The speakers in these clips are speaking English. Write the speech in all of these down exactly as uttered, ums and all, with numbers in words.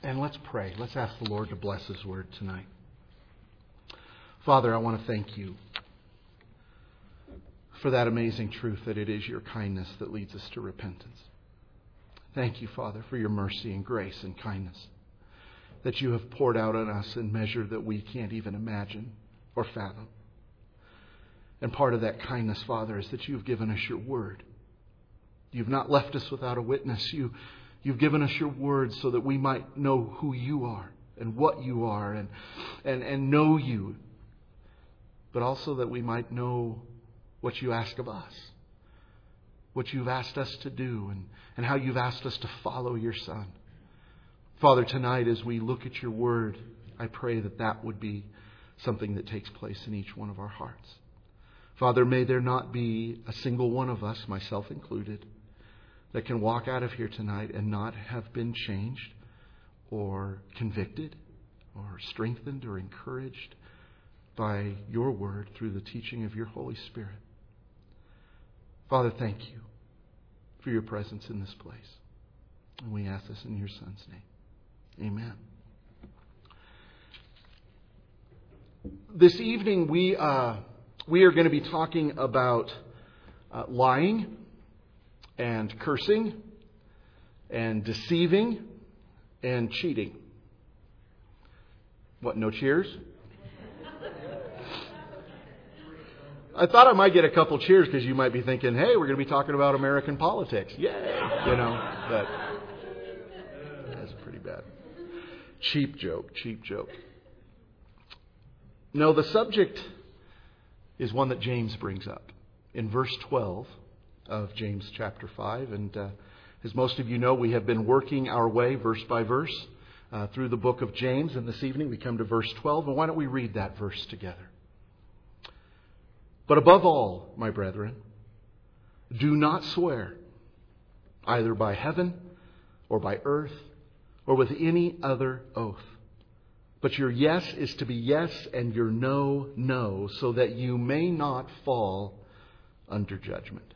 And let's pray. Let's ask the Lord to bless His Word tonight. Father, I want to thank You for that amazing truth that it is Your kindness that leads us to repentance. Thank You, Father, for Your mercy and grace and kindness that You have poured out on us in measure that we can't even imagine or fathom. And part of that kindness, Father, is that You've given us Your Word. You've not left us without a witness. You, you've given us Your Word so that we might know who You are and what You are and, and, and know You. But also that we might know what You ask of us. What You've asked us to do and, and how You've asked us to follow Your Son. Father, tonight as we look at Your Word, I pray that that would be something that takes place in each one of our hearts. Father, may there not be a single one of us, myself included, that can walk out of here tonight and not have been changed or convicted or strengthened or encouraged by Your Word through the teaching of Your Holy Spirit. Father, thank You for Your presence in this place. And we ask this in Your Son's name. Amen. This evening we uh, we are going to be talking about uh, lying and cursing and deceiving and cheating. What, no cheers? I thought I might get a couple cheers because you might be thinking, hey, we're going to be talking about American politics. Yay! You know, but that's pretty bad. Cheap joke, cheap joke. No, the subject is one that James brings up in verse twelve of James chapter five. And uh, as most of you know, we have been working our way verse by verse uh, through the book of James. And this evening we come to verse twelve. And why don't we read that verse together? But above all, my brethren, do not swear, either by heaven or by earth or with any other oath. But your yes is to be yes and your no, no, so that you may not fall under judgment.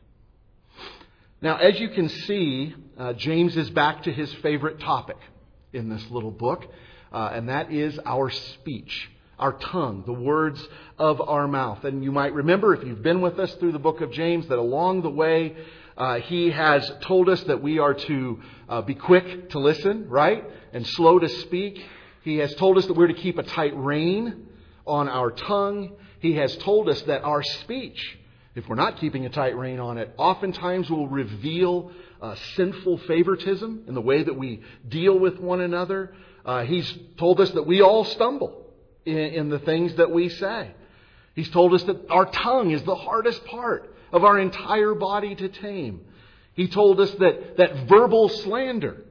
Now, as you can see, uh, James is back to his favorite topic in this little book, uh, and that is our speech. Our tongue, the words of our mouth. And you might remember, if you've been with us through the book of James, that along the way, uh, he has told us that we are to uh, be quick to listen, right? And slow to speak. He has told us that we're to keep a tight rein on our tongue. He has told us that our speech, if we're not keeping a tight rein on it, oftentimes will reveal uh, sinful favoritism in the way that we deal with one another. Uh, he's told us that we all stumble In, in the things that we say. He's told us that our tongue is the hardest part of our entire body to tame. He told us that, that verbal slander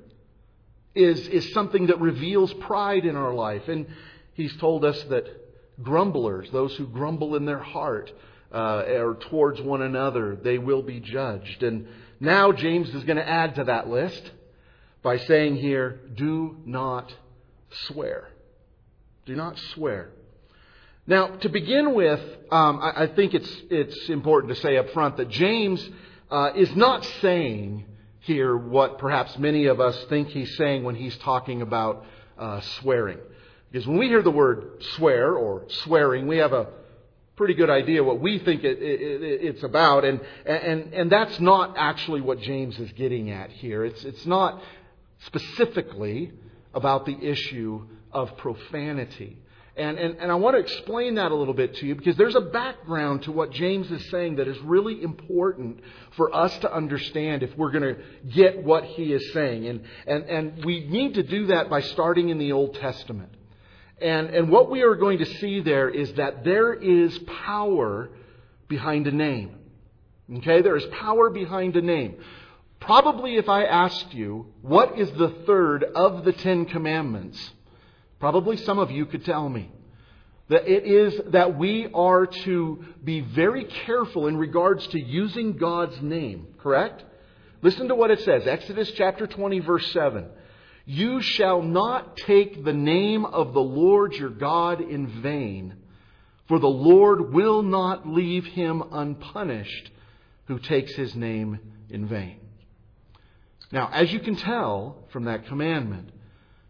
is, is something that reveals pride in our life. And He's told us that grumblers, those who grumble in their heart uh, or towards one another, they will be judged. And now James is going to add to that list by saying here, do not swear. Do not swear. Now, to begin with, um, I, I think it's it's important to say up front that James uh, is not saying here what perhaps many of us think he's saying when he's talking about uh, swearing. Because when we hear the word swear or swearing, we have a pretty good idea what we think it, it, it, it's about, and and and that's not actually what James is getting at here. It's it's not specifically about the issue of profanity. And, and, and I want to explain that a little bit to you because there's a background to what James is saying that is really important for us to understand if we're going to get what he is saying. And, and, and we need to do that by starting in the Old Testament. And, and what we are going to see there is that there is power behind a name. Okay, there is power behind a name. Probably if I asked you, what is the third of the Ten Commandments? Probably some of you could tell me that it is that we are to be very careful in regards to using God's name, correct? Listen to what it says. Exodus chapter twenty, verse seven. You shall not take the name of the Lord your God in vain, for the Lord will not leave him unpunished who takes His name in vain. Now, as you can tell from that commandment,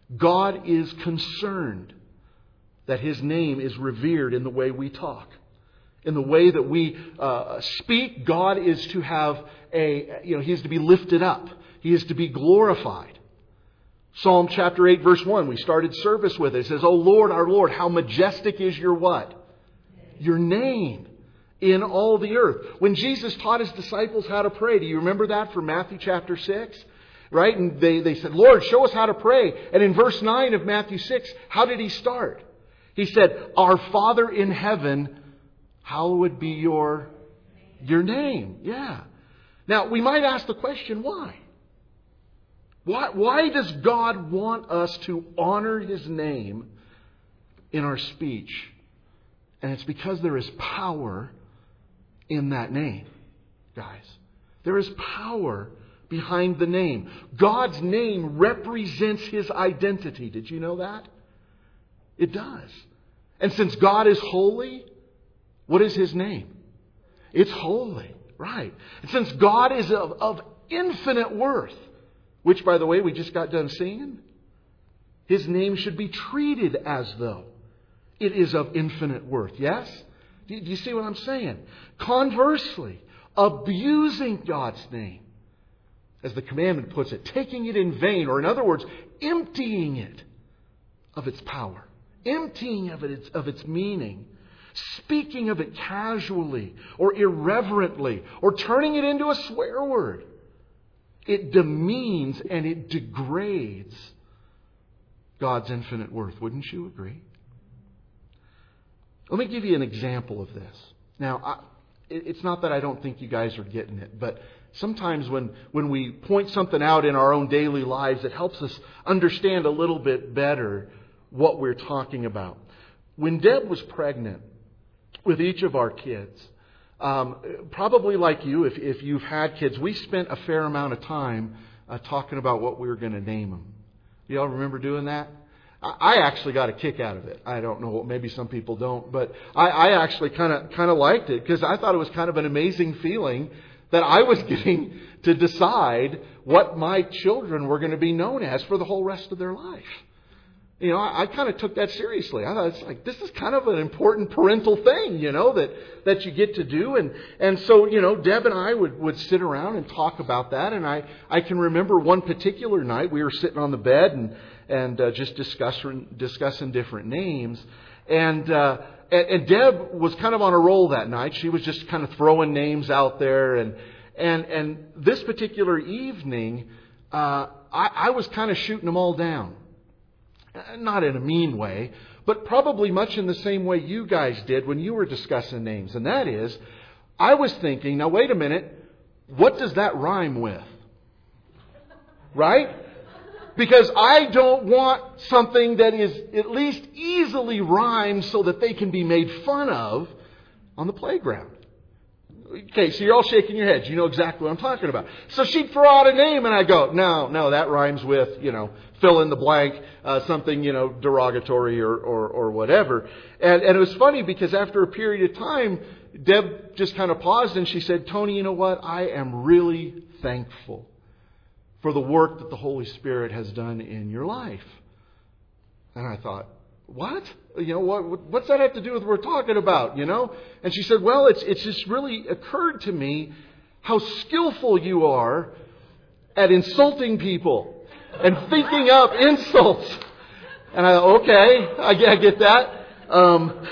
God is concerned that His name is revered in the way we talk. In the way that we uh, speak, God is to have a, you know, He is to be lifted up. He is to be glorified. Psalm chapter eight, verse one, we started service with it. It says, "O Lord, our Lord, how majestic is your what? Your name in all the earth." When Jesus taught His disciples how to pray, do you remember that from Matthew chapter six? Right? And they, they said, "Lord, show us how to pray." And in verse nine of Matthew six, how did He start? He said, "Our Father in heaven, hallowed be your, your name." Yeah. Now, we might ask the question, why? Why, why does God want us to honor His name in our speech? And it's because there is power in that name, guys. There is power behind the name. God's name represents His identity. Did you know that? It does. And since God is holy, what is His name? It's holy, right? And since God is of, of infinite worth, which, by the way, we just got done singing, His name should be treated as though it is of infinite worth. Yes? Do you see what I'm saying? Conversely, abusing God's name, as the commandment puts it, taking it in vain, or in other words, emptying it of its power, emptying of it of its meaning, speaking of it casually or irreverently, or turning it into a swear word, it demeans and it degrades God's infinite worth. Wouldn't you agree? Let me give you an example of this. Now, I, it's not that I don't think you guys are getting it, but sometimes when, when we point something out in our own daily lives, it helps us understand a little bit better what we're talking about. When Deb was pregnant with each of our kids, um, probably like you, if, if you've had kids, we spent a fair amount of time uh, talking about what we were going to name them. You all remember doing that? I actually got a kick out of it. I don't know, maybe some people don't, but I, I actually kind of kind of liked it because I thought it was kind of an amazing feeling that I was getting to decide what my children were going to be known as for the whole rest of their life. You know, I, I kind of took that seriously. I thought it's like, this is kind of an important parental thing, you know, that, that you get to do. And, and so, you know, Deb and I would, would sit around and talk about that. And I, I can remember one particular night we were sitting on the bed and, and uh, just discussing, discussing different names. And, uh, and, and Deb was kind of on a roll that night. She was just kind of throwing names out there. And, and, and this particular evening, uh, I, I was kind of shooting them all down. Not in a mean way, but probably much in the same way you guys did when you were discussing names. And that is, I was thinking, now wait a minute, what does that rhyme with? Right? Because I don't want something that is at least easily rhymed so that they can be made fun of on the playground. Okay, so you're all shaking your heads. You know exactly what I'm talking about. So she'd throw out a name and I go, no, no, that rhymes with, you know, fill in the blank, uh, something, you know, derogatory or, or, or whatever. And, and it was funny because after a period of time, Deb just kind of paused and she said, Tony, you know what? I am really thankful for the work that the Holy Spirit has done in your life. And I thought, what? You know, what, what's that have to do with what we're talking about, you know? And she said, well, it's, it's just really occurred to me how skillful you are at insulting people and thinking up insults. And I thought, okay, I get, I get that. Um,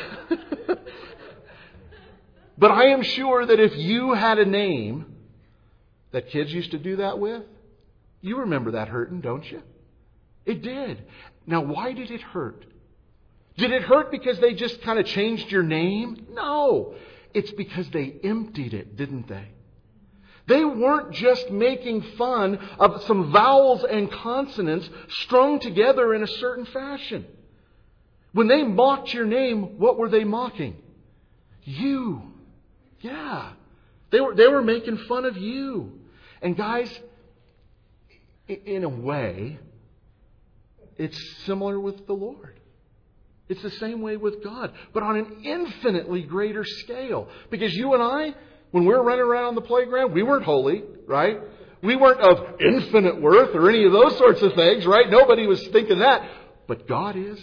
but I am sure that if you had a name that kids used to do that with, you remember that hurting, don't you? It did. Now, why did it hurt? Did it hurt because they just kind of changed your name? No. It's because they emptied it, didn't they? They weren't just making fun of some vowels and consonants strung together in a certain fashion. When they mocked your name, what were they mocking? You. Yeah. They were, they were making fun of you. And guys, in a way, it's similar with the Lord. It's the same way with God, but on an infinitely greater scale. Because you and I, when we were running around on the playground, we weren't holy, right? We weren't of infinite worth or any of those sorts of things, right? Nobody was thinking that. But God is.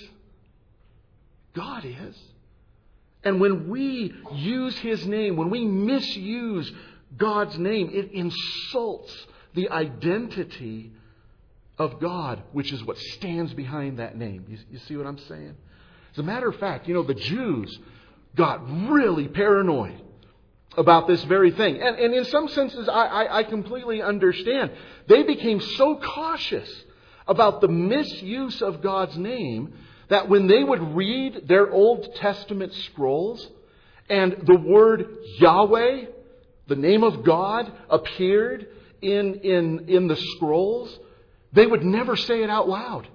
God is. And when we use His name, when we misuse God's name, it insults the identity of God, which is what stands behind that name. You, you see what I'm saying? As a matter of fact, you know, the Jews got really paranoid about this very thing. And, and in some senses, I, I, I completely understand. They became so cautious about the misuse of God's name that when they would read their Old Testament scrolls and the word Yahweh, the name of God, appeared in, in, in the scrolls, they would never say it out loud.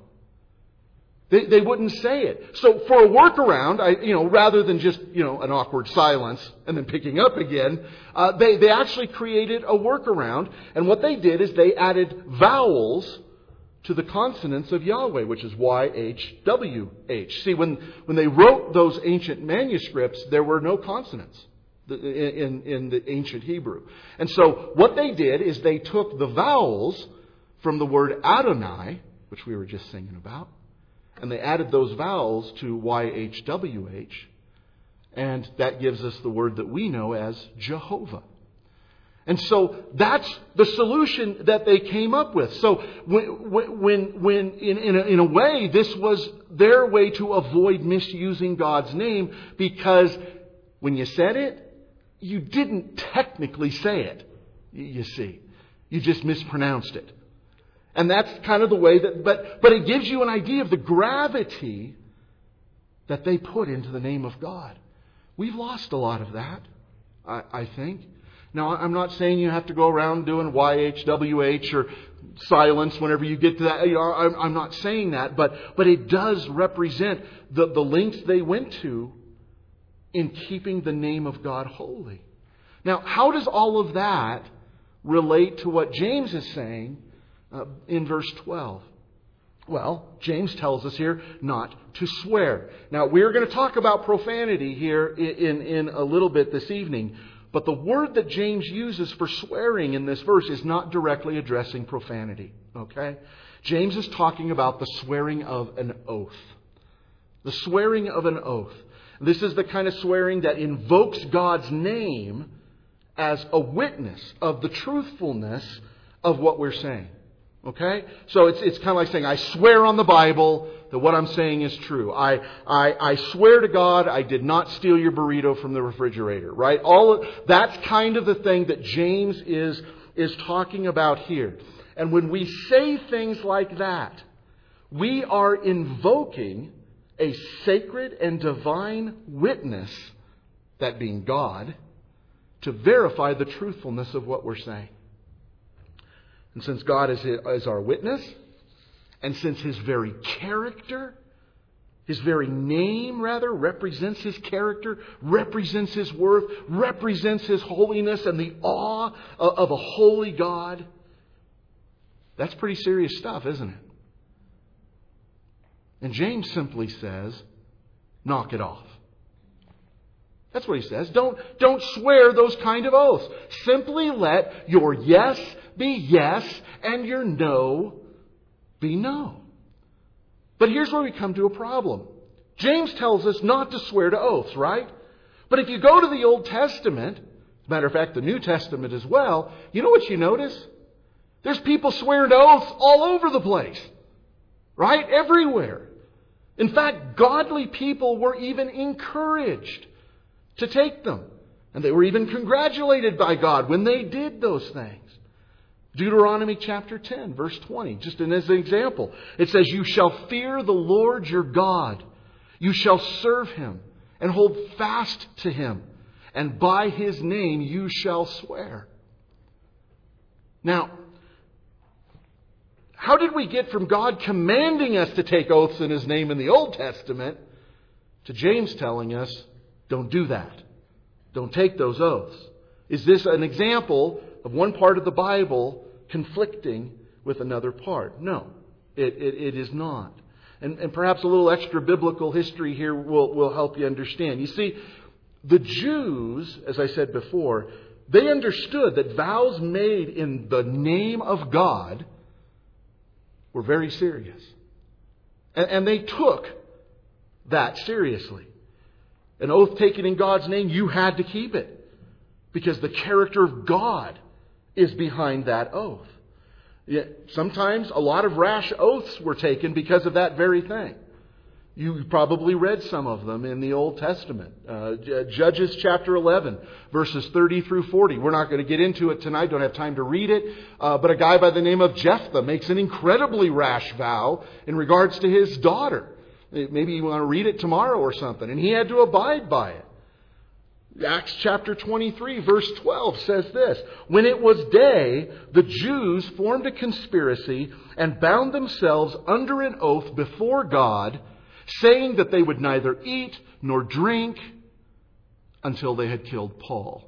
They, they wouldn't say it. So for a workaround, I, you know, rather than just, you know, an awkward silence and then picking up again, uh, they, they actually created a workaround. And what they did is they added vowels to the consonants of Yahweh, which is Y H W H. See, when, when they wrote those ancient manuscripts, there were no consonants in, in, in the ancient Hebrew. And so what they did is they took the vowels from the word Adonai, which we were just singing about, and they added those vowels to Y H W H, and that gives us the word that we know as Jehovah. And so that's the solution that they came up with. So when, when, when in, in, a, in a way, this was their way to avoid misusing God's name, because when you said it, you didn't technically say it, you see. You just mispronounced it. And that's kind of the way that, but, but it gives you an idea of the gravity that they put into the name of God. We've lost a lot of that, I, I think. Now, I'm not saying you have to go around doing Y H W H or silence whenever you get to that. You know, I'm, I'm not saying that, but, but it does represent the, the lengths they went to in keeping the name of God holy. Now, how does all of that relate to what James is saying Uh, in verse twelve? Well, James tells us here not to swear. Now, we're going to talk about profanity here in, in, in a little bit this evening. But the word that James uses for swearing in this verse is not directly addressing profanity. Okay? James is talking about the swearing of an oath. The swearing of an oath. This is the kind of swearing that invokes God's name as a witness of the truthfulness of what we're saying. Okay? So it's it's kind of like saying, I swear on the Bible that what I'm saying is true. I, I, I swear to God I did not steal your burrito from the refrigerator. Right? All of, that's kind of the thing that James is, is talking about here. And when we say things like that, we are invoking a sacred and divine witness, that being God, to verify the truthfulness of what we're saying. And since God is, is our witness, and since His very character, His very name, rather, represents His character, represents His worth, represents His holiness and the awe of, of a holy God, that's pretty serious stuff, isn't it? And James simply says, knock it off. That's what he says. Don't, don't swear those kind of oaths. Simply let your yes be yes and your no be no. But here's where we come to a problem. James tells us not to swear to oaths, right? But if you go to the Old Testament, as a matter of fact, the New Testament as well, you know what you notice? There's people swearing to oaths all over the place. Right? Everywhere. In fact, godly people were even encouraged to take them. And they were even congratulated by God when they did those things. Deuteronomy chapter ten, verse twenty, just as an example. It says, you shall fear the Lord your God. You shall serve Him and hold fast to Him. And by His name you shall swear. Now, how did we get from God commanding us to take oaths in His name in the Old Testament to James telling us, don't do that. Don't take those oaths. Is this an example of one part of the Bible conflicting with another part? No, it, it, it is not. And, and perhaps a little extra biblical history here will, will help you understand. You see, the Jews, as I said before, They understood that vows made in the name of God were very serious. And, and they took that seriously. An oath taken in God's name, you had to keep it. Because the character of God is behind that oath. Yet sometimes a lot of rash oaths were taken because of that very thing. You probably read some of them in the Old Testament. Uh, Judges chapter eleven, verses thirty through forty. We're not going to get into it tonight. Don't have time to read it. Uh, but a guy by the name of Jephthah makes an incredibly rash vow in regards to his daughter. Maybe you want to read it tomorrow or something. And he had to abide by it. Acts chapter twenty-three, verse twelve says this. When it was day, the Jews formed a conspiracy and bound themselves under an oath before God, saying that they would neither eat nor drink until they had killed Paul.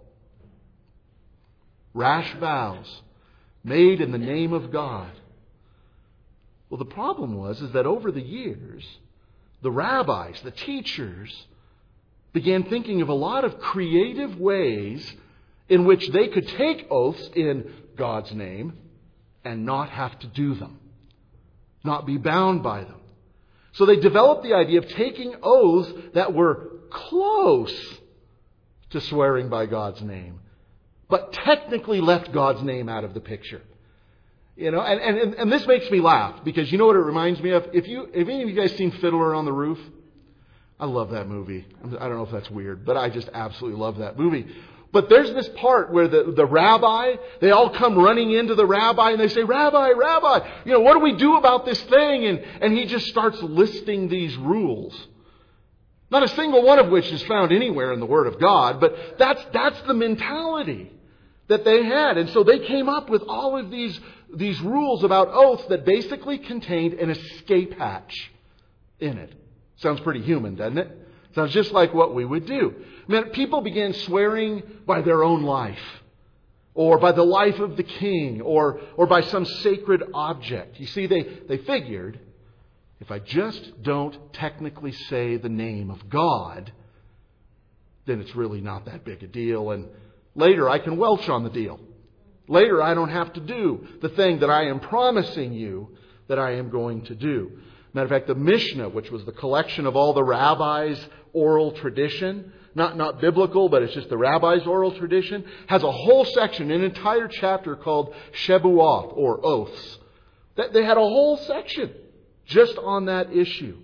Rash vows made in the name of God. Well, the problem was is that over the years, the rabbis, the teachers, began thinking of a lot of creative ways in which they could take oaths in God's name and not have to do them, not be bound by them. So they developed the idea of taking oaths that were close to swearing by God's name, but technically left God's name out of the picture. You know, and, and, and this makes me laugh because you know what it reminds me of? If you, if any of you guys seen Fiddler on the Roof? I love that movie. I don't know if that's weird, but I just absolutely love that movie. But there's this part where the, the rabbi, they all come running into the rabbi and they say, Rabbi, Rabbi, you know, what do we do about this thing? And, and he just starts listing these rules. Not a single one of which is found anywhere in the Word of God, but that's, that's the mentality that they had. And so they came up with all of these, these rules about oaths that basically contained an escape hatch in it. Sounds pretty human, doesn't it? Sounds just like what we would do. I mean, people began swearing by their own life, or by the life of the king, or or by some sacred object. You see, they, they figured, if I just don't technically say the name of God, then it's really not that big a deal. And later I can welch on the deal. Later I don't have to do the thing that I am promising you that I am going to do. Matter of fact, the Mishnah, which was the collection of all the rabbis' oral tradition, not, not biblical, but it's just the rabbis' oral tradition, has a whole section, an entire chapter called Shebuot, or oaths. They had a whole section just on that issue.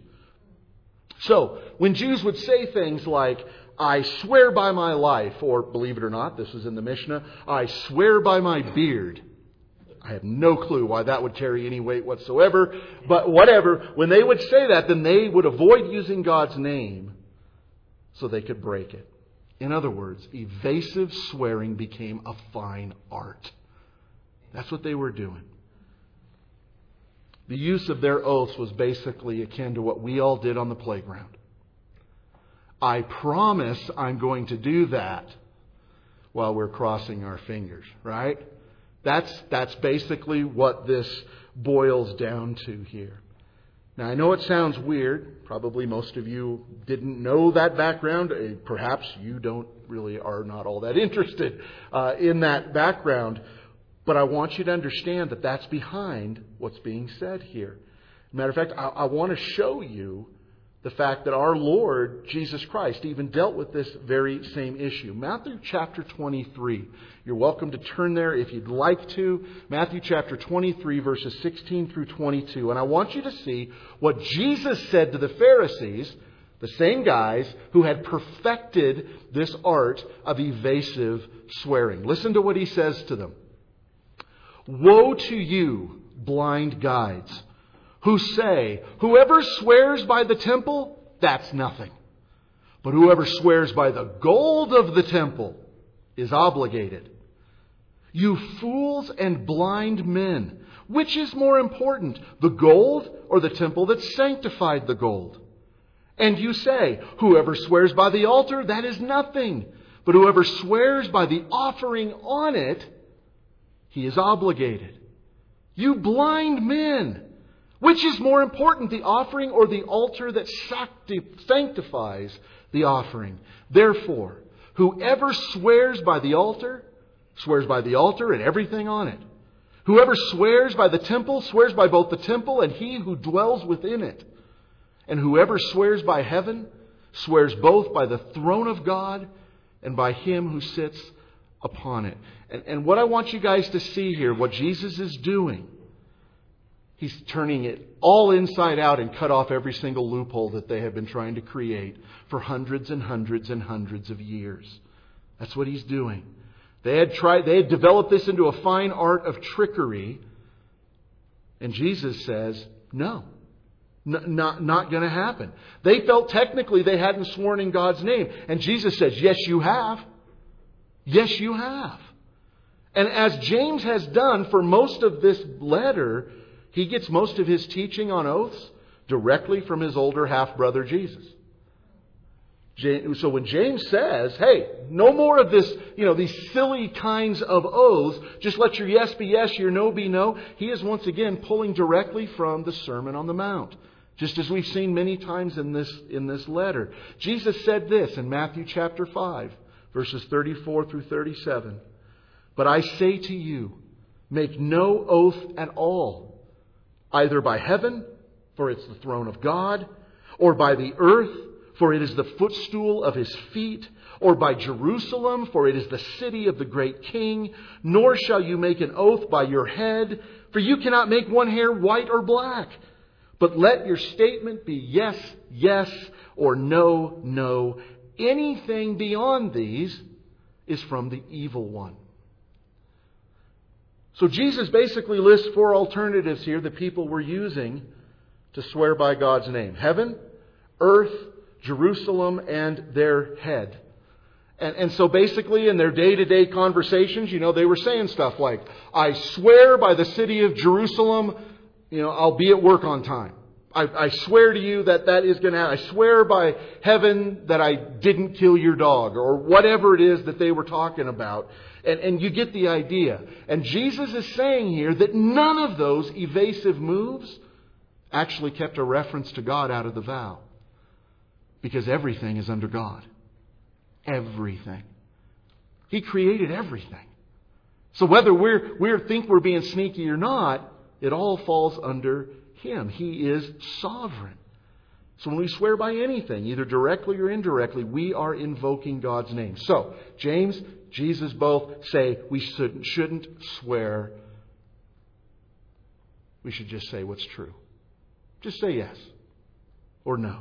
So, when Jews would say things like, I swear by my life, or believe it or not, this is in the Mishnah, I swear by my beard. I have no clue why that would carry any weight whatsoever. But whatever, when they would say that, then they would avoid using God's name so they could break it. In other words, evasive swearing became a fine art. That's what they were doing. The use of their oaths was basically akin to what we all did on the playground. I promise I'm going to do that while we're crossing our fingers, right? That's that's basically what this boils down to here. Now, I know it sounds weird. Probably most of you didn't know that background. Perhaps you don't really are not all that interested uh, in that background. But I want you to understand that that's behind what's being said here. Matter of fact, I, I want to show you the fact that our Lord, Jesus Christ, even dealt with this very same issue. Matthew chapter twenty-three. You're welcome to turn there if you'd like to. Matthew chapter twenty-three, verses sixteen through twenty-two. And I want you to see what Jesus said to the Pharisees, the same guys who had perfected this art of evasive swearing. Listen to what he says to them. Woe to you, blind guides, who say, whoever swears by the temple, that's nothing. But whoever swears by the gold of the temple is obligated. You fools and blind men, which is more important, the gold or the temple that sanctified the gold? And you say, whoever swears by the altar, that is nothing. But whoever swears by the offering on it, he is obligated. You blind men! Which is more important, the offering or the altar that sanctifies the offering? Therefore, whoever swears by the altar swears by the altar and everything on it. Whoever swears by the temple swears by both the temple and he who dwells within it. And whoever swears by heaven swears both by the throne of God and by him who sits upon it. And, and what I want you guys to see here, what Jesus is doing, He's turning it all inside out and cut off every single loophole that they have been trying to create for hundreds and hundreds and hundreds of years. That's what He's doing. They had tried, they had developed this into a fine art of trickery. And Jesus says, no, n- not, not going to happen. They felt technically they hadn't sworn in God's name. And Jesus says, yes, you have. Yes, you have. And as James has done for most of this letter, he gets most of his teaching on oaths directly from his older half-brother Jesus. So when James says, hey, no more of this, you know, these silly kinds of oaths, just let your yes be yes, your no be no, he is once again pulling directly from the Sermon on the Mount. Just as we've seen many times in this, in this letter. Jesus said this in Matthew chapter five, verses thirty-four through thirty-seven. But I say to you, make no oath at all, either by heaven, for it's the throne of God, or by the earth, for it is the footstool of His feet, or by Jerusalem, for it is the city of the great King. Nor shall you make an oath by your head, for you cannot make one hair white or black. But let your statement be yes, yes, or no, no. Anything beyond these is from the evil one. So Jesus basically lists four alternatives here that people were using to swear by God's name. Heaven, earth, Jerusalem, and their head. And, and so basically in their day-to-day conversations, you know, they were saying stuff like, I swear by the city of Jerusalem, you know, I'll be at work on time. I, I swear to you that that is going to happen. I swear by heaven that I didn't kill your dog, or whatever it is that they were talking about. And, and you get the idea. And Jesus is saying here that none of those evasive moves actually kept a reference to God out of the vow. Because everything is under God. Everything. He created everything. So whether we're, we think we're being sneaky or not, it all falls under Him. He is sovereign. So when we swear by anything, either directly or indirectly, we are invoking God's name. So, James, Jesus both say we shouldn't, shouldn't swear. We should just say what's true. Just say yes or no.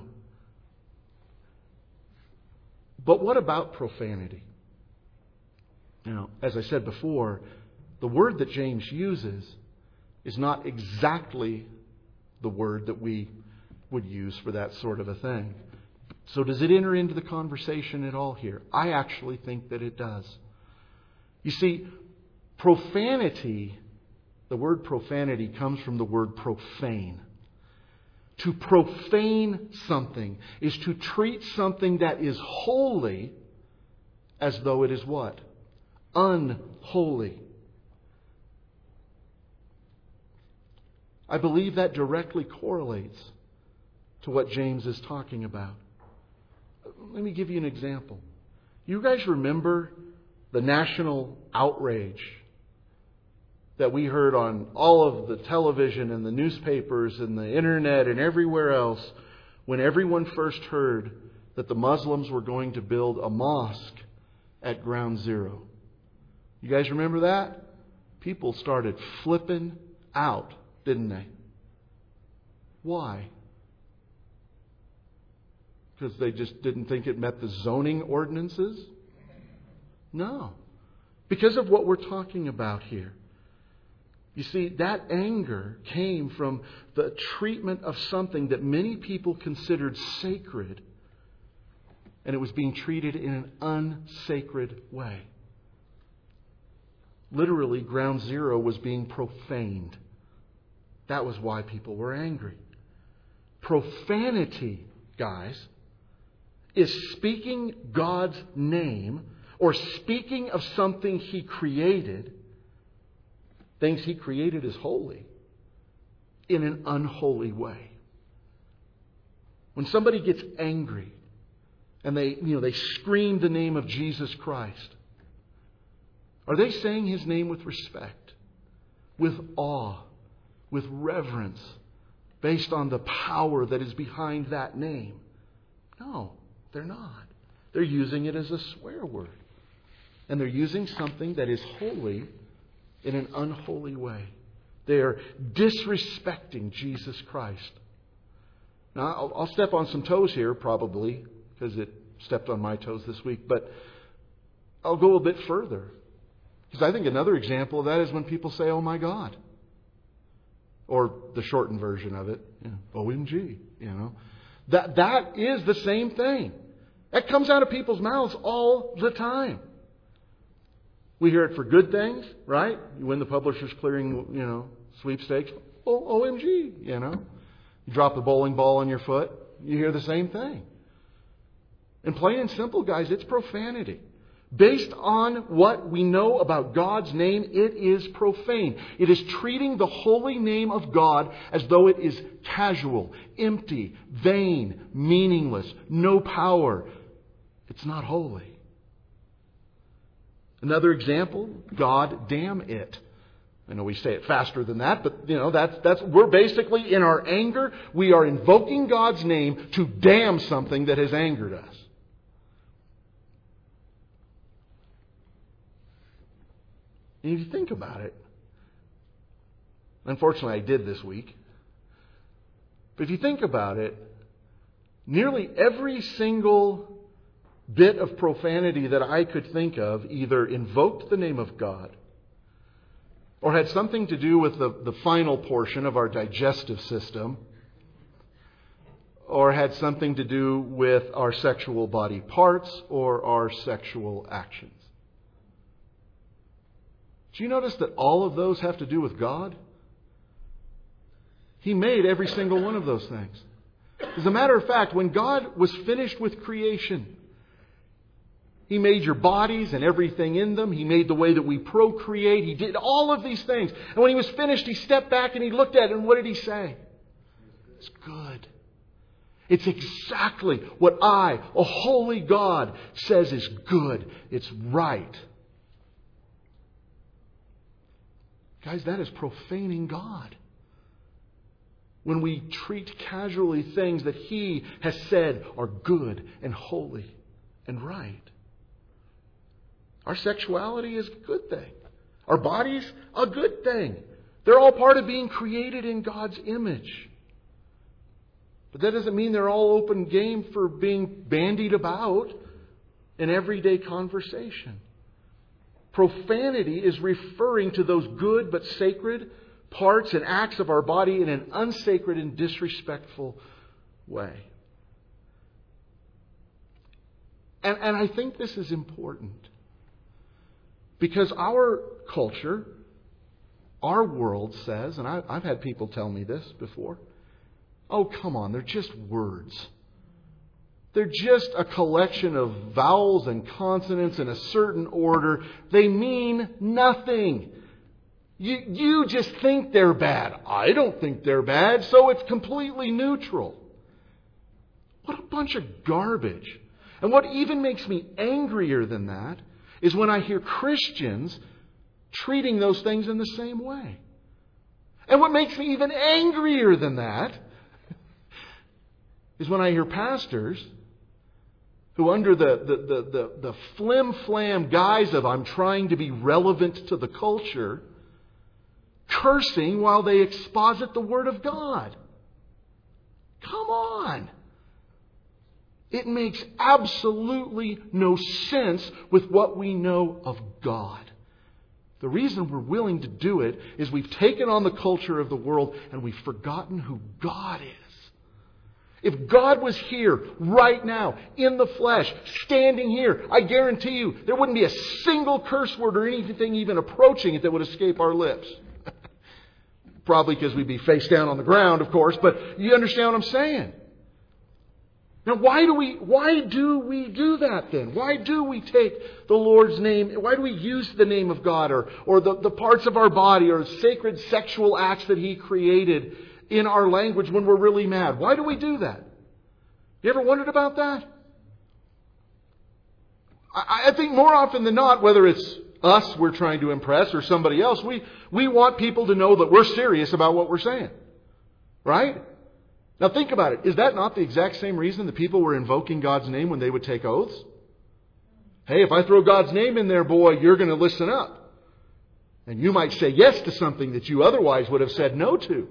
But what about profanity? Now, as I said before, the word that James uses is not exactly the word that we would use for that sort of a thing. So does it enter into the conversation at all here? I actually think that it does. You see, profanity, the word profanity comes from the word profane. To profane something is to treat something that is holy as though it is what? Unholy. I believe that directly correlates to what James is talking about. Let me give you an example. You guys remember the national outrage that we heard on all of the television and the newspapers and the internet and everywhere else when everyone first heard that the Muslims were going to build a mosque at Ground Zero? You guys remember that? People started flipping out, didn't they? Why? Because they just didn't think it met the zoning ordinances? No. Because of what we're talking about here. You see, that anger came from the treatment of something that many people considered sacred, and it was being treated in an unsacred way. Literally, Ground Zero was being profaned. That was why people were angry. Profanity, guys, is speaking God's name or speaking of something He created, things He created as holy, in an unholy way. When somebody gets angry and they, you know, they scream the name of Jesus Christ, Are they saying His name with respect, with awe, with reverence, based on the power that is behind that name? No, they're not. They're using it as a swear word. And they're using something that is holy in an unholy way. They are disrespecting Jesus Christ. Now, I'll, I'll step on some toes here, probably, because it stepped on my toes this week. But I'll go a bit further. Because I think another example of that is when people say, "Oh my God." Or the shortened version of it, you know, O M G, you know. That, that is the same thing. That comes out of people's mouths all the time. We hear it for good things, right? You win the Publishers Clearing, you know, sweepstakes. Oh, O M G, you know. You drop the bowling ball on your foot, you hear the same thing. And plain and simple, guys, it's profanity. Based on what we know about God's name, it is profane. It is treating the holy name of God as though it is casual, empty, vain, meaningless, no power. It's not holy. Another example, God damn it. I know we say it faster than that, but you know, that's that's we're basically in our anger, we are invoking God's name to damn something that has angered us. And if you think about it, unfortunately I did this week, but if you think about it, nearly every single bit of profanity that I could think of either invoked the name of God or had something to do with the, the final portion of our digestive system, or had something to do with our sexual body parts or our sexual actions. Do you notice that all of those have to do with God? He made every single one of those things. As a matter of fact, when God was finished with creation, He made your bodies and everything in them. He made the way that we procreate. He did all of these things. And when He was finished, He stepped back and He looked at it. And what did He say? It's good. It's exactly what I, a holy God, says is good. It's right. Guys, that is profaning God. When we treat casually things that He has said are good and holy and right. Our sexuality is a good thing. Our bodies, a good thing. They're all part of being created in God's image. But that doesn't mean they're all open game for being bandied about in everyday conversation. Profanity is referring to those good but sacred parts and acts of our body in an unsacred and disrespectful way. And, and I think this is important. Because our culture, our world says, and I, I've had people tell me this before, oh, come on, they're just words. They're just a collection of vowels and consonants in a certain order. They mean nothing. You, you just think they're bad. I don't think they're bad, so it's completely neutral. What a bunch of garbage. And what even makes me angrier than that is when I hear Christians treating those things in the same way. And what makes me even angrier than that is when I hear pastors who, under the, the, the, the, the flim-flam guise of I'm trying to be relevant to the culture, cursing while they exposit the Word of God. Come on! It makes absolutely no sense with what we know of God. The reason we're willing to do it is we've taken on the culture of the world and we've forgotten who God is. If God was here right now, in the flesh, standing here, I guarantee you there wouldn't be a single curse word or anything even approaching it that would escape our lips. Probably because we'd be face down on the ground, of course, but you understand what I'm saying. Now, why do we why do we do that then? Why do we take the Lord's name? Why do we use the name of God or, or the, the parts of our body or sacred sexual acts that He created in our language when we're really mad? Why do we do that? You ever wondered about that? I, I think more often than not, whether it's us we're trying to impress or somebody else. We, we want people to know that we're serious about what we're saying. Right? Now think about it. Is that not the exact same reason the people were invoking God's name when they would take oaths? Hey, if I throw God's name in there, boy, you're going to listen up. And you might say yes to something that you otherwise would have said no to.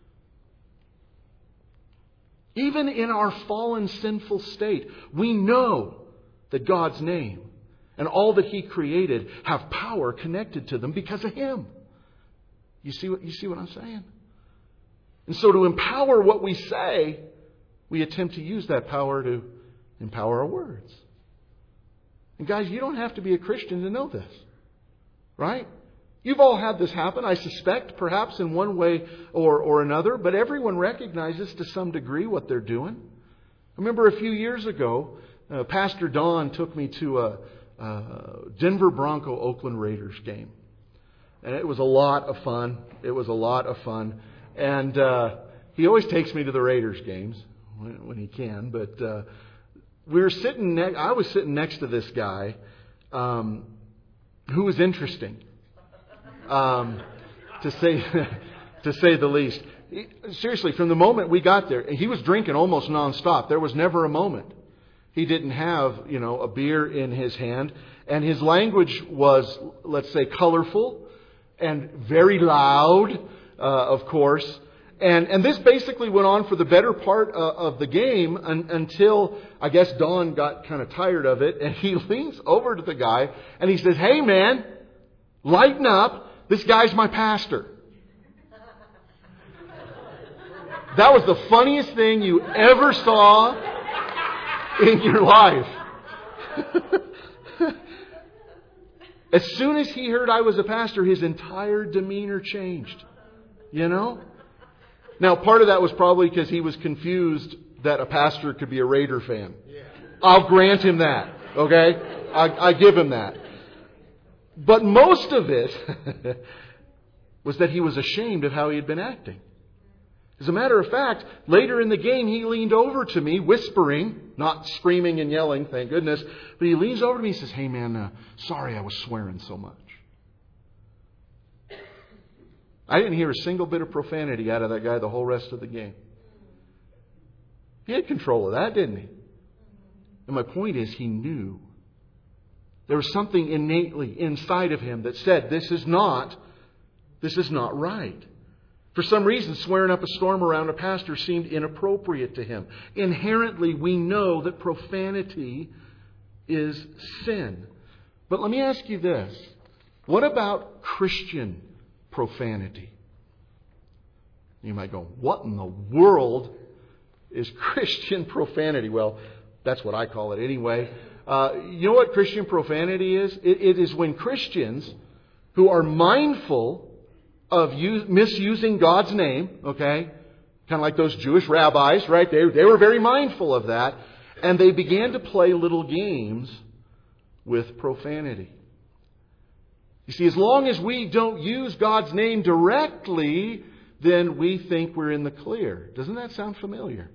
Even in our fallen, sinful state, we know that God's name and all that He created have power connected to them because of Him. You see what, you see what I'm saying? And so to empower what we say, we attempt to use that power to empower our words. And guys, you don't have to be a Christian to know this. Right? You've all had this happen, I suspect, perhaps in one way or, or another, but everyone recognizes to some degree what they're doing. I remember a few years ago, uh, Pastor Don took me to a, a Denver Bronco Oakland Raiders game. And it was a lot of fun. It was a lot of fun. And uh, he always takes me to the Raiders games when, when he can. But uh, we were sitting. Ne- I was sitting next to this guy um, who was interesting, um, to say to say the least. He, seriously, from the moment we got there, he was drinking almost nonstop. There was never a moment he didn't have, you know, a beer in his hand, and his language was, let's say, colorful and very loud. Uh, of course. And and this basically went on for the better part uh, of the game un, until, I guess, Don got kind of tired of it. And he leans over to the guy and he says, "Hey, man, lighten up. This guy's my pastor." That was the funniest thing you ever saw in your life. As soon as he heard I was a pastor, his entire demeanor changed. You know? Now, part of that was probably because he was confused that a pastor could be a Raider fan. I'll grant him that. Okay? I, I give him that. But most of it was that he was ashamed of how he had been acting. As a matter of fact, later in the game, he leaned over to me, whispering, not screaming and yelling, thank goodness, but he leans over to me and says, "Hey, man, uh, sorry I was swearing so much." I didn't hear a single bit of profanity out of that guy the whole rest of the game. He had control of that, didn't he? And my point is, he knew. There was something innately inside of him that said, this is not, this is not right. For some reason, swearing up a storm around a pastor seemed inappropriate to him. Inherently, we know that profanity is sin. But let me ask you this. What about Christian profanity? You might go, what in the world is Christian profanity? Well, that's what I call it anyway. Uh, you know what Christian profanity is? It, it is when Christians who are mindful of use, misusing God's name, okay, kind of like those Jewish rabbis, right? They, they were very mindful of that. And they began to play little games with profanity. You see, as long as we don't use God's name directly, then we think we're in the clear. Doesn't that sound familiar?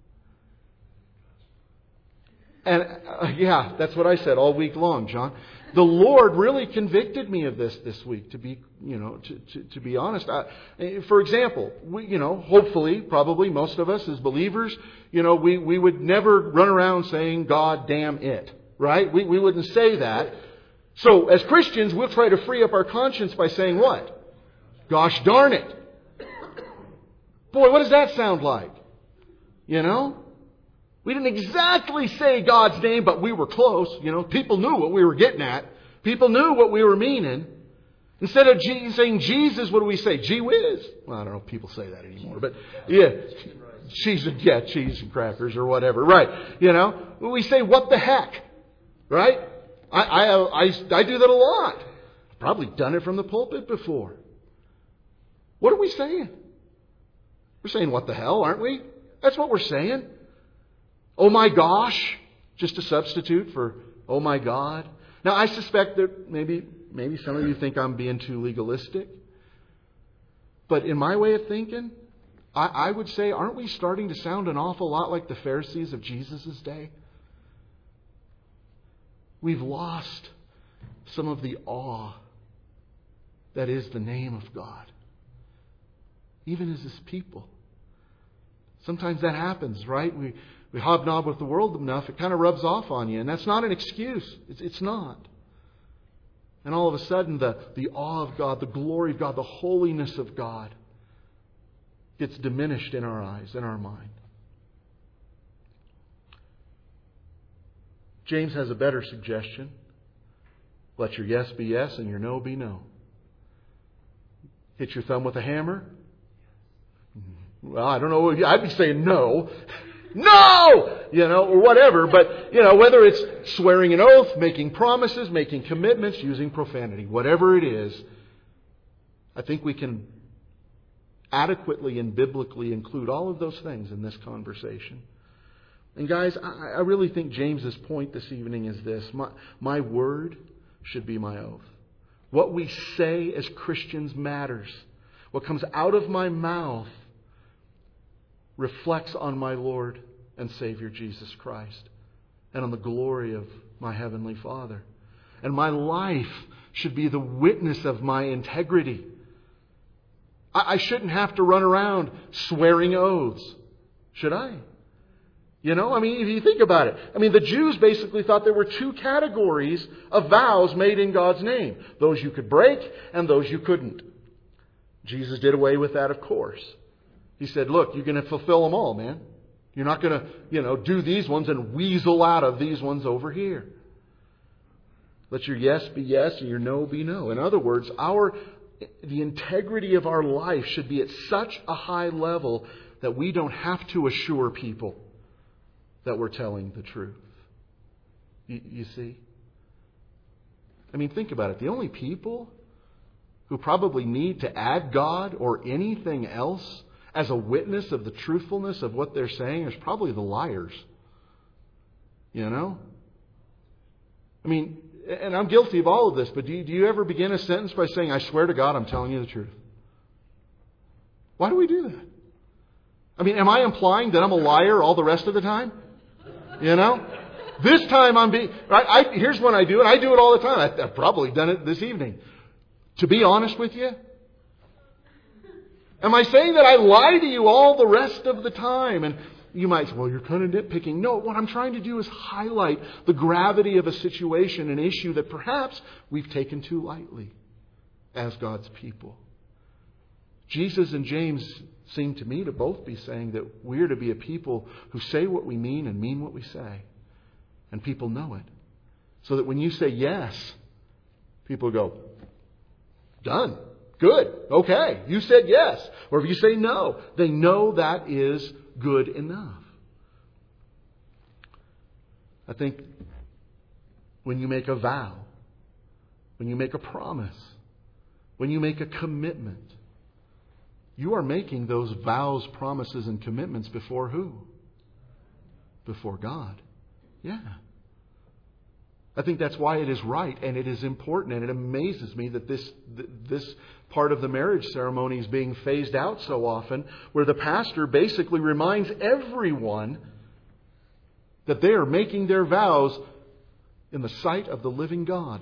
And uh, yeah, that's what I said all week long, John. The Lord really convicted me of this this week, to be, you know, to, to, to be honest. I, for example, we, you know, hopefully, probably most of us as believers, you know, we, we would never run around saying, "God damn it," right? We, we wouldn't say that. So, as Christians, we'll try to free up our conscience by saying what? "Gosh darn it." Boy, what does that sound like? You know? We didn't exactly say God's name, but we were close. You know, people knew what we were getting at. People knew what we were meaning. Instead of G- saying Jesus, what do we say? Gee whiz. Well, I don't know if people say that anymore, but yeah, cheese and yeah, cheese and crackers or whatever. Right? You know, we say what the heck, right? I, I, I, I do that a lot. I've probably done it from the pulpit before. What are we saying? We're saying what the hell, aren't we? That's what we're saying. Oh my gosh, just a substitute for oh my God. Now I suspect that maybe maybe some of you think I'm being too legalistic. But in my way of thinking, I, I would say, aren't we starting to sound an awful lot like the Pharisees of Jesus' day? We've lost some of the awe that is the name of God. Even as His people. Sometimes that happens, right? We, we hobnob with the world enough, it kind of rubs off on you. And that's not an excuse. It's, it's not. And all of a sudden, the, the awe of God, the glory of God, the holiness of God gets diminished in our eyes, in our mind. James has a better suggestion. Let your yes be yes and your no be no. Hit your thumb with a hammer? Well, I don't know. I'd be saying no. No! You know, or whatever. But, you know, whether it's swearing an oath, making promises, making commitments, using profanity, whatever it is, I think we can adequately and biblically include all of those things in this conversation. And guys, I, I really think James's point this evening is this. My, my word should be my oath. What we say as Christians matters. What comes out of my mouth reflects on my Lord and Savior Jesus Christ and on the glory of my Heavenly Father. And my life should be the witness of my integrity. I, I shouldn't have to run around swearing oaths, should I? You know, I mean, if you think about it. I mean, the Jews basically thought there were two categories of vows made in God's name. Those you could break and those you couldn't. Jesus did away with that, of course. He said, look, you're going to fulfill them all, man. You're not going to, you know, do these ones and weasel out of these ones over here. Let your yes be yes and your no be no. In other words, our the integrity of our life should be at such a high level that we don't have to assure people that we're telling the truth. You, you see? I mean, think about it. The only people who probably need to add God or anything else as a witness of the truthfulness of what they're saying is probably the liars. You know? I mean, and I'm guilty of all of this, but do you, do you ever begin a sentence by saying, I swear to God, I'm telling you the truth? Why do we do that? I mean, am I implying that I'm a liar all the rest of the time? You know? This time I'm being... Right, I, here's what I do, and I do it all the time. I, I've probably done it this evening. To be honest with you, am I saying that I lie to you all the rest of the time? And you might say, well, you're kind of nitpicking. No, what I'm trying to do is highlight the gravity of a situation, an issue that perhaps we've taken too lightly as God's people. Jesus and James seem to me to both be saying that we're to be a people who say what we mean and mean what we say. And people know it. So that when you say yes, people go, done. Good. Okay. You said yes. Or if you say no, they know that is good enough. I think when you make a vow, when you make a promise, when you make a commitment, you are making those vows, promises, and commitments before who? Before God. Yeah. I think that's why it is right and it is important, and it amazes me that this this part of the marriage ceremony is being phased out so often, where the pastor basically reminds everyone that they are making their vows in the sight of the living God.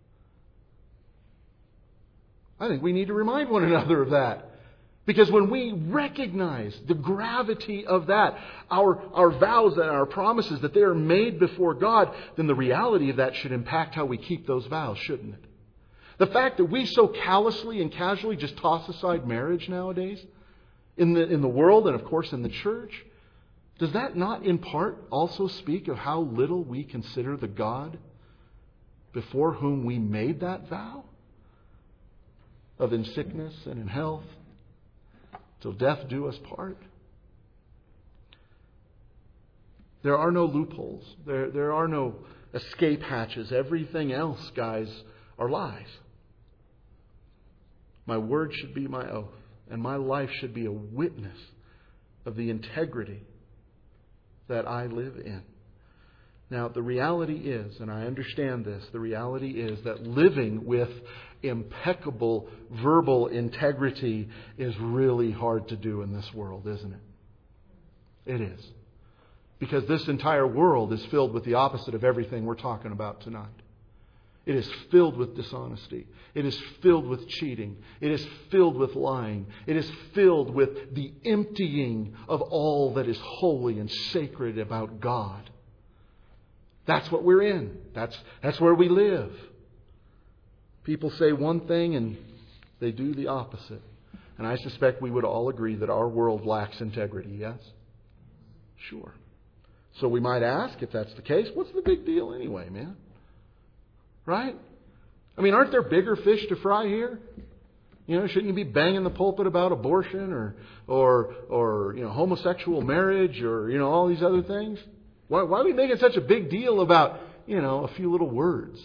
I think we need to remind one another of that. Because when we recognize the gravity of that, our, our vows and our promises that they are made before God, then the reality of that should impact how we keep those vows, shouldn't it? The fact that we so callously and casually just toss aside marriage nowadays in the, in the world and of course in the church, does that not in part also speak of how little we consider the God before whom we made that vow? Of in sickness and in health, till death do us part. There are no loopholes. There, there are no escape hatches. Everything else, guys, are lies. My word should be my oath, and my life should be a witness of the integrity that I live in. Now, the reality is, and I understand this, the reality is that living with impeccable verbal integrity is really hard to do in this world, isn't it? It is. Because this entire world is filled with the opposite of everything we're talking about tonight. It is filled with dishonesty. It is filled with cheating. It is filled with lying. It is filled with the emptying of all that is holy and sacred about God. That's what we're in. That's, that's where we live. People say one thing and they do the opposite. And I suspect we would all agree that our world lacks integrity, yes? Sure. So we might ask, if that's the case, what's the big deal anyway, man? Right? I mean, aren't there bigger fish to fry here? You know, shouldn't you be banging the pulpit about abortion or, or, or you know, homosexual marriage or, you know, all these other things? Why, why are we making such a big deal about, you know, a few little words?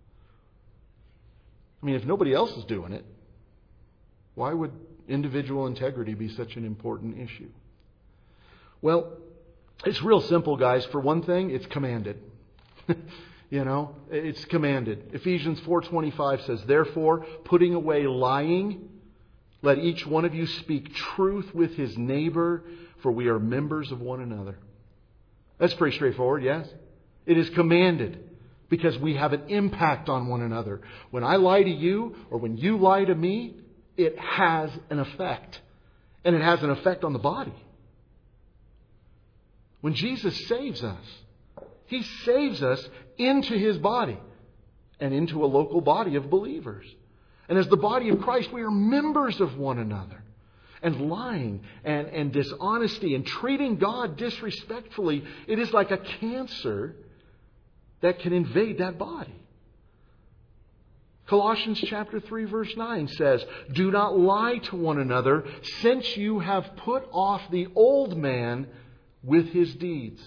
I mean, if nobody else is doing it, why would individual integrity be such an important issue? Well, it's real simple, guys. For one thing, it's commanded. You know, it's commanded. Ephesians four twenty-five says, "Therefore, putting away lying, let each one of you speak truth with his neighbor, for we are members of one another." That's pretty straightforward, yes? It is commanded because we have an impact on one another. When I lie to you or when you lie to me, it has an effect. And it has an effect on the body. When Jesus saves us, He saves us into His body and into a local body of believers. And as the body of Christ, we are members of one another. And lying and, and dishonesty and treating God disrespectfully, it is like a cancer that can invade that body. Colossians chapter three verse nine says, "Do not lie to one another, since you have put off the old man with his deeds."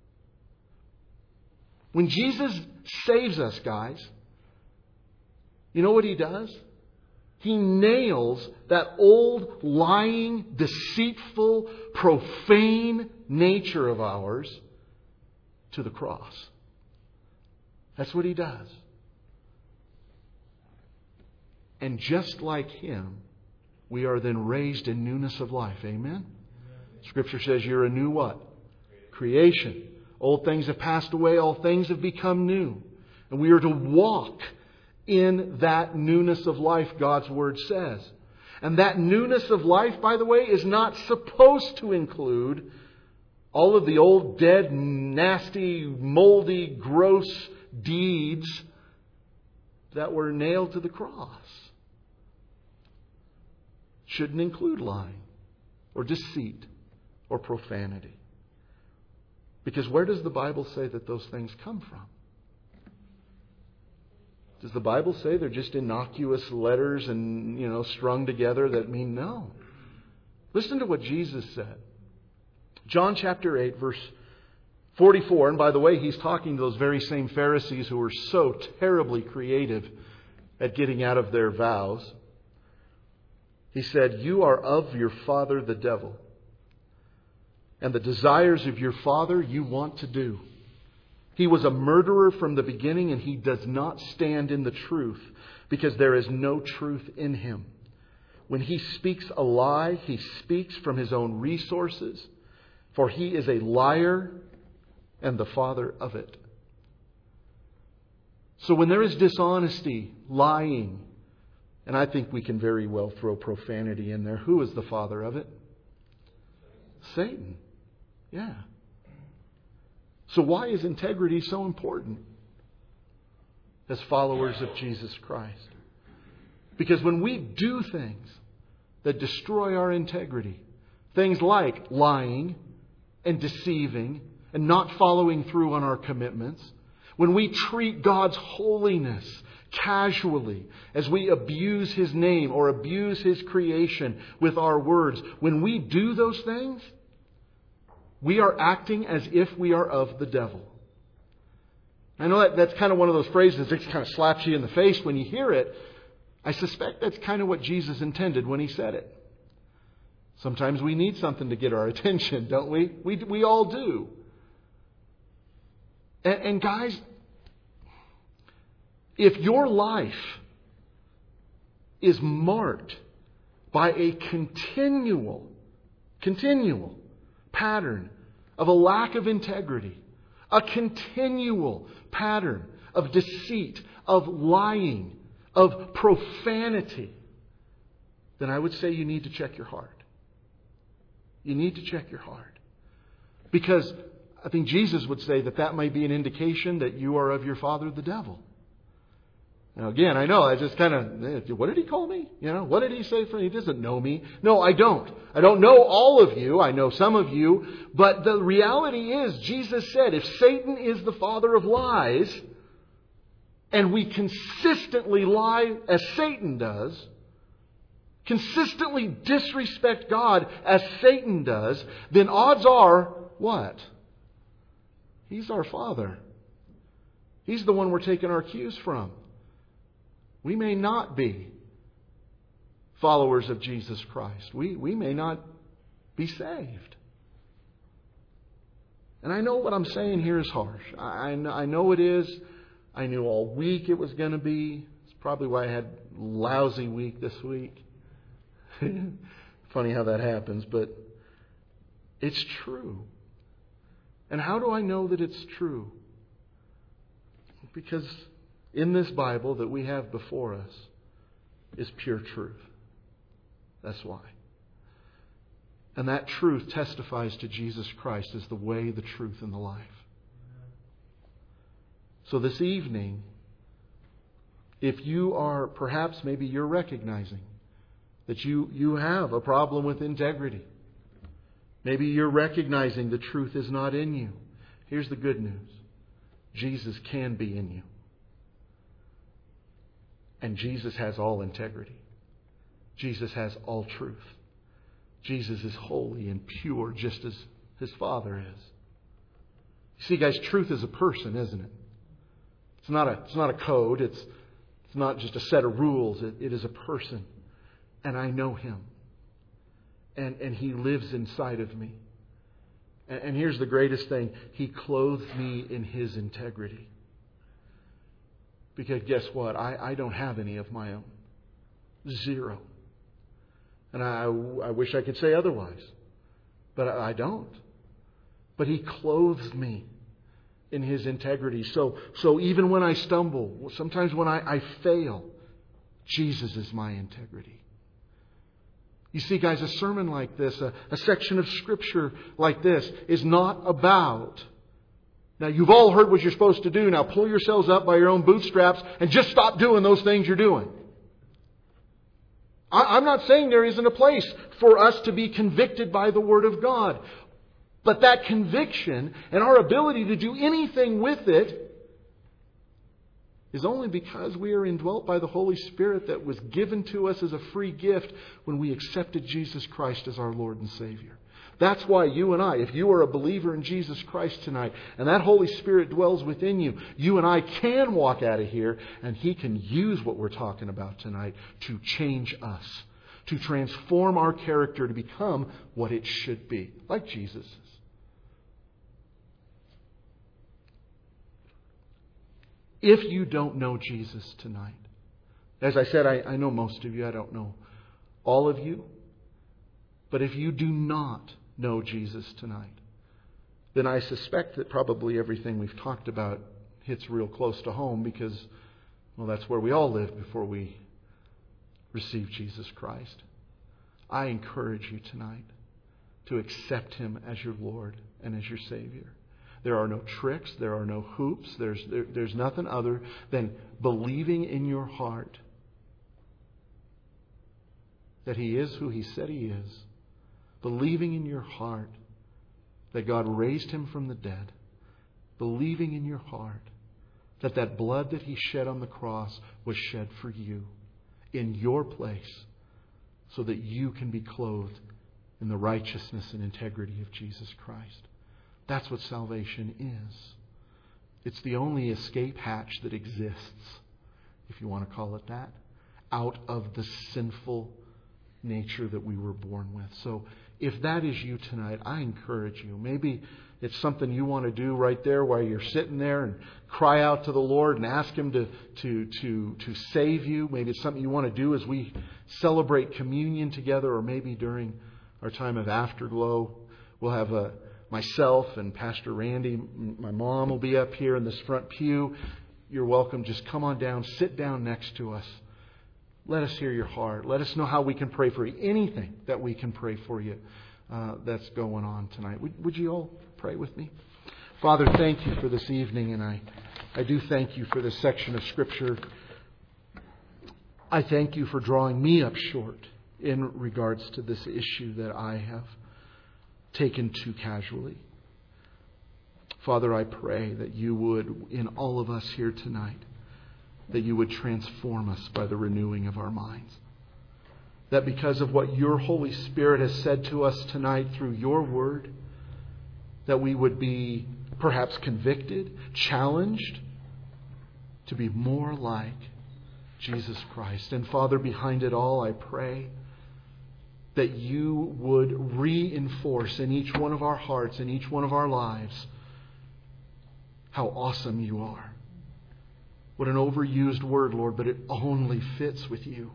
When Jesus saves us, guys, you know what He does? He nails that old, lying, deceitful, profane nature of ours to the cross. That's what He does. And just like Him, we are then raised in newness of life. Amen? Scripture says you're a new what? Creation. Old things have passed away, all things have become new. And we are to walk in that newness of life, God's Word says. And that newness of life, by the way, is not supposed to include all of the old, dead, nasty, moldy, gross deeds that were nailed to the cross. Shouldn't include lying or deceit or profanity. Because where does the Bible say that those things come from? Does the Bible say they're just innocuous letters and, you know, strung together that mean no? Listen to what Jesus said. John chapter eight, verse forty-four. And by the way, He's talking to those very same Pharisees who were so terribly creative at getting out of their vows. He said, "You are of your father the devil, and the desires of your father you want to do. He was a murderer from the beginning, and he does not stand in the truth, because there is no truth in him. When he speaks a lie, he speaks from his own resources, for he is a liar and the father of it." So when there is dishonesty, lying, and I think we can very well throw profanity in there, who is the father of it? Satan. Yeah. So why is integrity so important as followers of Jesus Christ? Because when we do things that destroy our integrity, things like lying and deceiving and not following through on our commitments, when we treat God's holiness casually, as we abuse His name or abuse His creation with our words, when we do those things, we are acting as if we are of the devil. I know that that's kind of one of those phrases that kind of slaps you in the face when you hear it. I suspect that's kind of what Jesus intended when He said it. Sometimes we need something to get our attention, don't we? We, we all do. And, and guys, if your life is marked by a continual, continual pattern of a lack of integrity, a continual pattern of deceit, of lying, of profanity, then I would say you need to check your heart. You need to check your heart. Because I think Jesus would say that that might be an indication that you are of your father, the devil. Now again, I know, I just kind of, what did he call me? You know, what did he say for me? He doesn't know me. No, I don't. I don't know all of you. I know some of you. But the reality is, Jesus said, if Satan is the father of lies, and we consistently lie as Satan does, consistently disrespect God as Satan does, then odds are, what? He's our Father. He's the one we're taking our cues from. We may not be followers of Jesus Christ. We, we may not be saved. And I know what I'm saying here is harsh. I, I know it is. I knew all week it was going to be. It's probably why I had a lousy week this week. Funny how that happens, but it's true. And how do I know that it's true? Because in this Bible that we have before us is pure truth. That's why. And that truth testifies to Jesus Christ as the way, the truth, and the life. So this evening, if you are, perhaps maybe you're recognizing that you, you have a problem with integrity. Maybe you're recognizing the truth is not in you. Here's the good news. Jesus can be in you. And Jesus has all integrity. Jesus has all truth. Jesus is holy and pure just as His Father is. You see, guys, truth is a person, isn't it? It's not a, it's not a code. It's, it's not just a set of rules. It, it is a person. And I know Him. And, and He lives inside of me. And, and here's the greatest thing. He clothed me in His integrity. Because guess what? I, I don't have any of my own. Zero. And I, I wish I could say otherwise. But I, I don't. But He clothes me in His integrity. So, so even when I stumble, sometimes when I, I fail, Jesus is my integrity. You see, guys, a sermon like this, a, a section of Scripture like this, is not about... Now, you've all heard what you're supposed to do. Now, pull yourselves up by your own bootstraps and just stop doing those things you're doing. I, I'm not saying there isn't a place for us to be convicted by the Word of God. But that conviction and our ability to do anything with it is only because we are indwelt by the Holy Spirit that was given to us as a free gift when we accepted Jesus Christ as our Lord and Savior. That's why you and I, if you are a believer in Jesus Christ tonight, and that Holy Spirit dwells within you, you and I can walk out of here and He can use what we're talking about tonight to change us, to transform our character to become what it should be, like Jesus is. If you don't know Jesus tonight, as I said, I, I know most of you, I don't know all of you, but if you do not know Jesus tonight, then I suspect that probably everything we've talked about hits real close to home because, well, that's where we all lived before we received Jesus Christ. I encourage you tonight to accept Him as your Lord and as your Savior. There are no tricks, there are no hoops, there's, there, there's nothing other than believing in your heart that He is who He said He is. Believing in your heart that God raised Him from the dead. Believing in your heart that that blood that He shed on the cross was shed for you in your place so that you can be clothed in the righteousness and integrity of Jesus Christ. That's what salvation is. It's the only escape hatch that exists, if you want to call it that, out of the sinful nature that we were born with. So if that is you tonight, I encourage you. Maybe it's something you want to do right there while you're sitting there and cry out to the Lord and ask Him to, to, to, to save you. Maybe it's something you want to do as we celebrate communion together, or maybe during our time of afterglow. We'll have a, myself and Pastor Randy, my mom will be up here in this front pew. you're welcome. Just come on down, sit down next to us. Let us hear your heart. Let us know how we can pray for you. Anything that we can pray for you uh, that's going on tonight. Would, would you all pray with me? Father, thank you for this evening, and I, I do thank you for this section of Scripture. I thank you for drawing me up short in regards to this issue that I have taken too casually. Father, I pray that you would, in all of us here tonight, that you would transform us by the renewing of our minds. That because of what your Holy Spirit has said to us tonight through your word, that we would be perhaps convicted, challenged to be more like Jesus Christ. And Father, behind it all, I pray that you would reinforce in each one of our hearts, in each one of our lives, how awesome you are. What an overused word, Lord, but it only fits with you.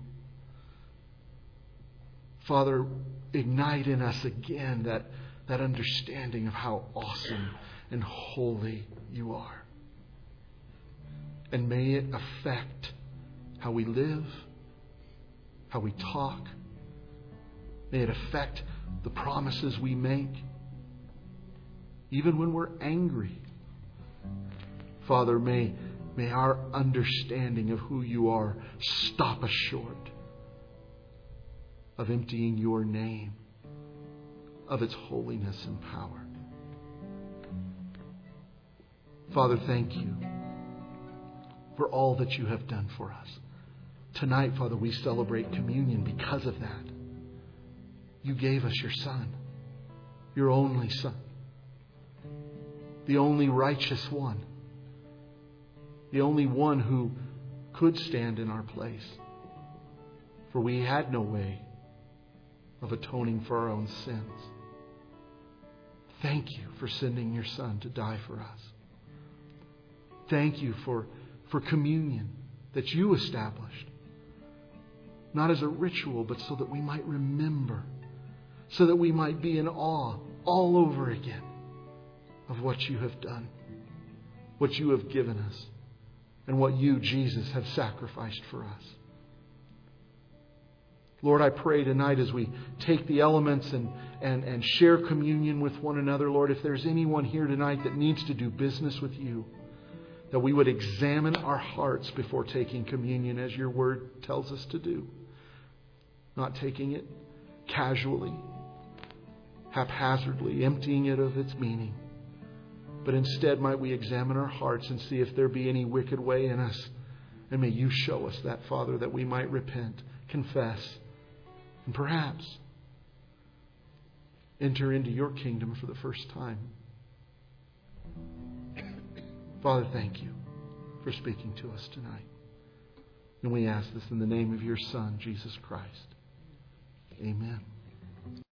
Father, ignite in us again that, that understanding of how awesome and holy you are. And may it affect how we live, how we talk. May it affect the promises we make, even when we're angry. Father, may, may our understanding of who you are stop us short of emptying your name of its holiness and power. Father, thank you for all that you have done for us. Tonight, Father, we celebrate communion because of that. You gave us your Son, your only Son, the only righteous one, the only one who could stand in our place. For we had no way of atoning for our own sins. Thank you for sending your Son to die for us. Thank you for, for communion that you established. Not as a ritual, but so that we might remember. So that we might be in awe all over again of what you have done. What you have given us. And what you, Jesus, have sacrificed for us. Lord, I pray tonight as we take the elements and, and, and share communion with one another, Lord, if there's anyone here tonight that needs to do business with you, that we would examine our hearts before taking communion as your word tells us to do. Not taking it casually, haphazardly, emptying it of its meaning. But instead might we examine our hearts and see if there be any wicked way in us. And may you show us that, Father, that we might repent, confess, and perhaps enter into your kingdom for the first time. Father, thank you for speaking to us tonight. And we ask this in the name of your Son, Jesus Christ. Amen.